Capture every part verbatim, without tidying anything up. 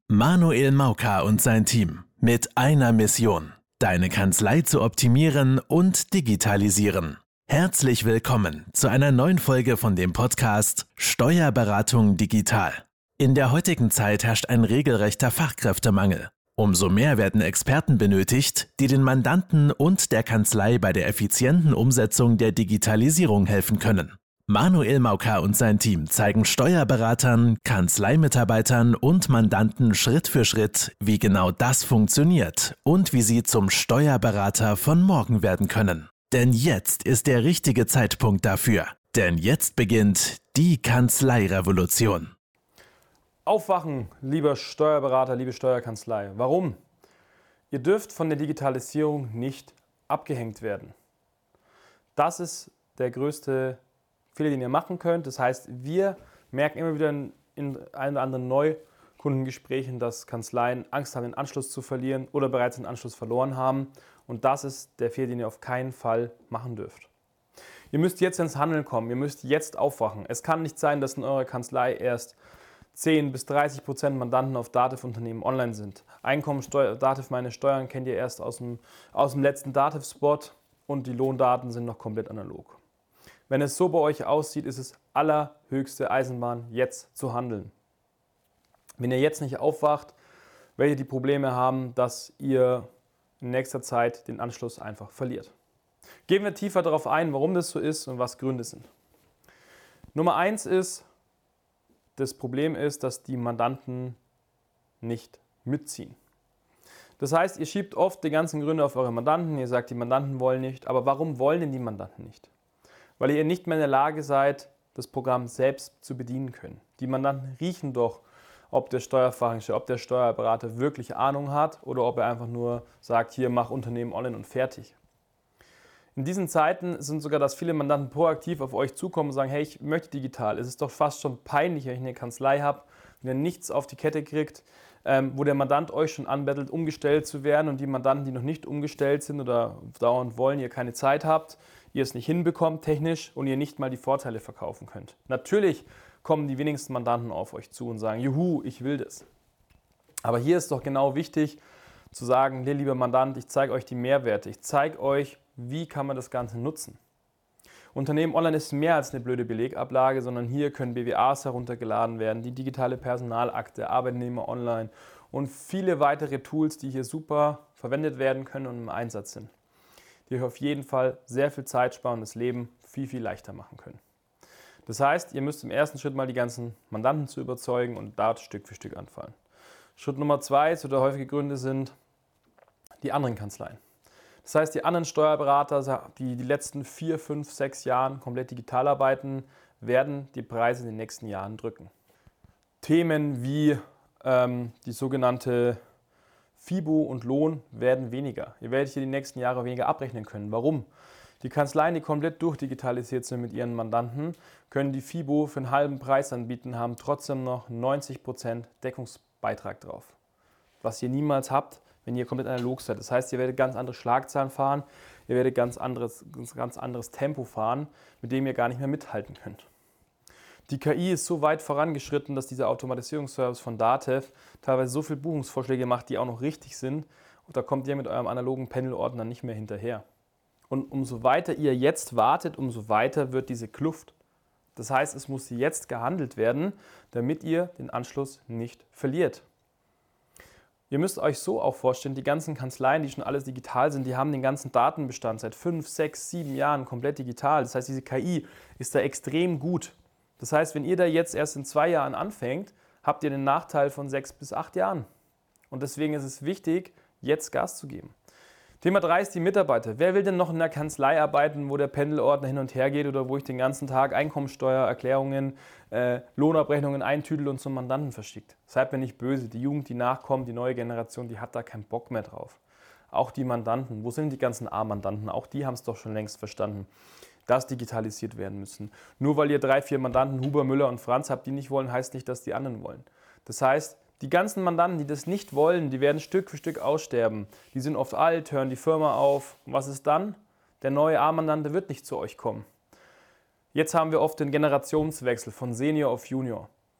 Manuel Mauka und sein Team mit einer Mission: deine Kanzlei zu optimieren und digitalisieren. Herzlich willkommen zu einer neuen Folge von dem Podcast Steuerberatung digital. In der heutigen Zeit herrscht ein regelrechter Fachkräftemangel. Umso mehr werden Experten benötigt, die den Mandanten und der Kanzlei bei der effizienten Umsetzung der Digitalisierung helfen können. Manuel Mauka und sein Team zeigen Steuerberatern, Kanzleimitarbeitern und Mandanten Schritt für Schritt, wie genau das funktioniert und wie sie zum Steuerberater von morgen werden können. Denn jetzt ist der richtige Zeitpunkt dafür. Denn jetzt beginnt die Kanzleirevolution. Aufwachen, lieber Steuerberater, liebe Steuerkanzlei. Warum? Ihr dürft von der Digitalisierung nicht abgehängt werden. Das ist der größte Fehler, den ihr machen könnt. Das heißt, wir merken immer wieder in, in ein oder anderen Neukundengesprächen, dass Kanzleien Angst haben, den Anschluss zu verlieren oder bereits den Anschluss verloren haben. Und das ist der Fehler, den ihr auf keinen Fall machen dürft. Ihr müsst jetzt ins Handeln kommen. Ihr müsst jetzt aufwachen. Es kann nicht sein, dass in eurer Kanzlei erst zehn bis dreißig Prozent Mandanten auf Dativ-Unternehmen online sind. Einkommensteuer, Dativ meine Steuern kennt ihr erst aus dem, aus dem letzten Dativ-Spot und die Lohndaten sind noch komplett analog. Wenn es so bei euch aussieht, ist es allerhöchste Eisenbahn, jetzt zu handeln. Wenn ihr jetzt nicht aufwacht, werdet ihr die Probleme haben, dass ihr in nächster Zeit den Anschluss einfach verliert. Gehen wir tiefer darauf ein, warum das so ist und was Gründe sind. Nummer eins ist, das Problem ist, dass die Mandanten nicht mitziehen. Das heißt, ihr schiebt oft die ganzen Gründe auf eure Mandanten, ihr sagt, die Mandanten wollen nicht, aber warum wollen denn die Mandanten nicht? Weil ihr nicht mehr in der Lage seid, das Programm selbst zu bedienen können. Die Mandanten riechen doch, ob der Steuerfachingenieur, ob der Steuerberater wirklich Ahnung hat oder ob er einfach nur sagt, hier, mach Unternehmen online und fertig. In diesen Zeiten sind sogar, dass viele Mandanten proaktiv auf euch zukommen und sagen, hey, ich möchte digital. Es ist doch fast schon peinlich, wenn ich eine Kanzlei habe, wenn ihr nichts auf die Kette kriegt, ähm, wo der Mandant euch schon anbettelt, umgestellt zu werden und die Mandanten, die noch nicht umgestellt sind oder dauernd wollen, ihr keine Zeit habt, ihr es nicht hinbekommt technisch und ihr nicht mal die Vorteile verkaufen könnt. Natürlich kommen die wenigsten Mandanten auf euch zu und sagen, juhu, ich will das. Aber hier ist doch genau wichtig zu sagen, lieber Mandant, ich zeige euch die Mehrwerte, ich zeige euch, wie kann man das Ganze nutzen. Unternehmen online ist mehr als eine blöde Belegablage, sondern hier können B W As heruntergeladen werden, die digitale Personalakte, Arbeitnehmer online und viele weitere Tools, die hier super verwendet werden können und im Einsatz sind, die euch auf jeden Fall sehr viel Zeit sparen und das Leben viel, viel leichter machen können. Das heißt, ihr müsst im ersten Schritt mal die ganzen Mandanten zu überzeugen und da Stück für Stück anfallen. Schritt Nummer zwei, so der häufige Gründe sind die anderen Kanzleien. Das heißt, die anderen Steuerberater, die die letzten vier, fünf, sechs Jahren komplett digital arbeiten, werden die Preise in den nächsten Jahren drücken. Themen wie ähm, die sogenannte FIBO und Lohn werden weniger. Ihr werdet hier die nächsten Jahre weniger abrechnen können. Warum? Die Kanzleien, die komplett durchdigitalisiert sind mit ihren Mandanten, können die FIBO für einen halben Preis anbieten, haben trotzdem noch neunzig Prozent Deckungsbeitrag drauf. Was ihr niemals habt, wenn ihr komplett analog seid. Das heißt, ihr werdet ganz andere Schlagzahlen fahren, ihr werdet ganz anderes, ganz anderes Tempo fahren, mit dem ihr gar nicht mehr mithalten könnt. Die K I ist so weit vorangeschritten, dass dieser Automatisierungsservice von Dativ teilweise so viele Buchungsvorschläge macht, die auch noch richtig sind. Und da kommt ihr mit eurem analogen Pendelordner nicht mehr hinterher. Und umso weiter ihr jetzt wartet, umso weiter wird diese Kluft. Das heißt, es muss jetzt gehandelt werden, damit ihr den Anschluss nicht verliert. Ihr müsst euch so auch vorstellen, die ganzen Kanzleien, die schon alles digital sind, die haben den ganzen Datenbestand seit fünf, sechs, sieben Jahren komplett digital. Das heißt, diese K I ist da extrem gut. Das heißt, wenn ihr da jetzt erst in zwei Jahren anfängt, habt ihr den Nachteil von sechs bis acht Jahren. Und deswegen ist es wichtig, jetzt Gas zu geben. Thema drei ist die Mitarbeiter. Wer will denn noch in der Kanzlei arbeiten, wo der Pendelordner hin und her geht oder wo ich den ganzen Tag Einkommensteuererklärungen, äh, Lohnabrechnungen eintüdel und zum Mandanten verschickt? Seid mir nicht böse. Die Jugend, die nachkommt, die neue Generation, die hat da keinen Bock mehr drauf. Auch die Mandanten. Wo sind die ganzen A-Mandanten? Auch die haben es doch schon längst verstanden, dass digitalisiert werden müssen. Nur weil ihr drei, vier Mandanten, Huber, Müller und Franz habt, die nicht wollen, heißt nicht, dass die anderen wollen. Das heißt, die ganzen Mandanten, die das nicht wollen, die werden Stück für Stück aussterben. Die sind oft alt, hören die Firma auf. Und was ist dann? Der neue A-Mandant wird nicht zu euch kommen. Jetzt haben wir oft den Generationswechsel von Senior auf Junior.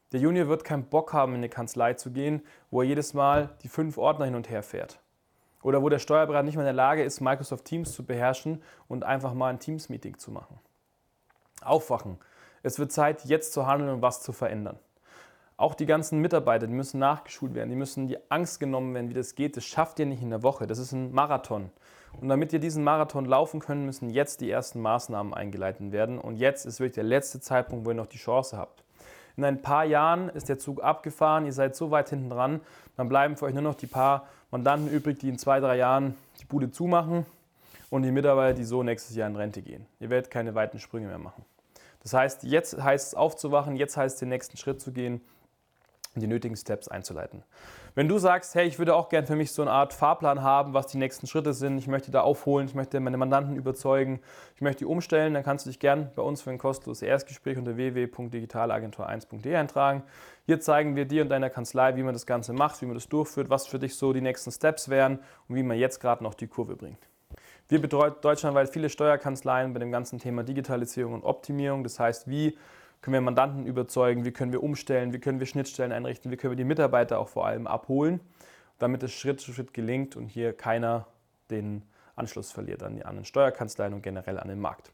Der Junior wird keinen Bock haben, in eine Kanzlei zu gehen, wo er jedes Mal die fünf Ordner hin und her fährt. Oder wo der Steuerberater nicht mehr in der Lage ist, Microsoft Teams zu beherrschen und einfach mal ein Teams-Meeting zu machen. Aufwachen. Es wird Zeit, jetzt zu handeln und was zu verändern. Auch die ganzen Mitarbeiter, die müssen nachgeschult werden, die müssen die Angst genommen werden, wie das geht. Das schafft ihr nicht in der Woche. Das ist ein Marathon. Und damit ihr diesen Marathon laufen könnt, müssen jetzt die ersten Maßnahmen eingeleitet werden. Und jetzt ist wirklich der letzte Zeitpunkt, wo ihr noch die Chance habt. In ein paar Jahren ist der Zug abgefahren, ihr seid so weit hinten dran, dann bleiben für euch nur noch die paar Mandanten übrig, die in zwei, drei Jahren die Bude zumachen und die Mitarbeiter, die so nächstes Jahr in Rente gehen. Ihr werdet keine weiten Sprünge mehr machen. Das heißt, jetzt heißt es aufzuwachen, jetzt heißt es den nächsten Schritt zu gehen und die nötigen Steps einzuleiten. Wenn du sagst, hey, ich würde auch gern für mich so eine Art Fahrplan haben, was die nächsten Schritte sind, ich möchte da aufholen, ich möchte meine Mandanten überzeugen, ich möchte die umstellen, dann kannst du dich gern bei uns für ein kostenloses Erstgespräch unter w w w punkt digitalagentur eins punkt de eintragen. Hier zeigen wir dir und deiner Kanzlei, wie man das Ganze macht, wie man das durchführt, was für dich so die nächsten Steps wären und wie man jetzt gerade noch die Kurve bringt. Wir betreuen deutschlandweit viele Steuerkanzleien bei dem ganzen Thema Digitalisierung und Optimierung. Das heißt, wie können wir Mandanten überzeugen, wie können wir umstellen, wie können wir Schnittstellen einrichten, wie können wir die Mitarbeiter auch vor allem abholen, damit es Schritt für Schritt gelingt und hier keiner den Anschluss verliert an die anderen Steuerkanzleien und generell an den Markt.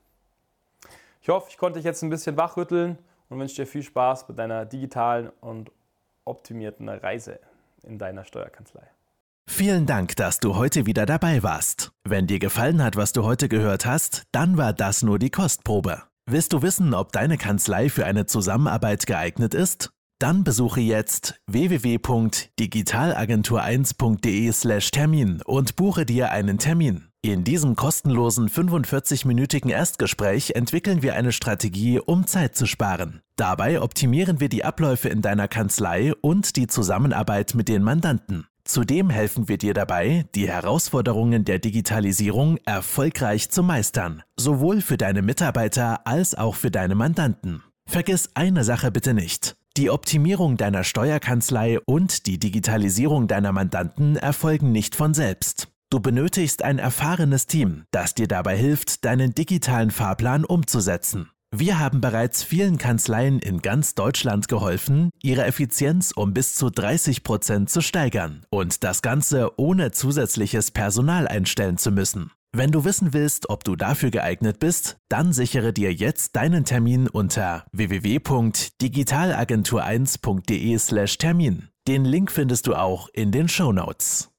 Ich hoffe, ich konnte dich jetzt ein bisschen wachrütteln und wünsche dir viel Spaß bei deiner digitalen und optimierten Reise in deiner Steuerkanzlei. Vielen Dank, dass du heute wieder dabei warst. Wenn dir gefallen hat, was du heute gehört hast, dann war das nur die Kostprobe. Willst du wissen, ob deine Kanzlei für eine Zusammenarbeit geeignet ist? Dann besuche jetzt w w w punkt digitalagentur eins punkt de slash Termin und buche dir einen Termin. In diesem kostenlosen fünfundvierzig-minütigen Erstgespräch entwickeln wir eine Strategie, um Zeit zu sparen. Dabei optimieren wir die Abläufe in deiner Kanzlei und die Zusammenarbeit mit den Mandanten. Zudem helfen wir dir dabei, die Herausforderungen der Digitalisierung erfolgreich zu meistern, sowohl für deine Mitarbeiter als auch für deine Mandanten. Vergiss eine Sache bitte nicht: Die Optimierung deiner Steuerkanzlei und die Digitalisierung deiner Mandanten erfolgen nicht von selbst. Du benötigst ein erfahrenes Team, das dir dabei hilft, deinen digitalen Fahrplan umzusetzen. Wir haben bereits vielen Kanzleien in ganz Deutschland geholfen, ihre Effizienz um bis zu dreißig Prozent zu steigern und das Ganze ohne zusätzliches Personal einstellen zu müssen. Wenn du wissen willst, ob du dafür geeignet bist, dann sichere dir jetzt deinen Termin unter w w w punkt digitalagentur eins punkt de slash Termin. Den Link findest du auch in den Shownotes.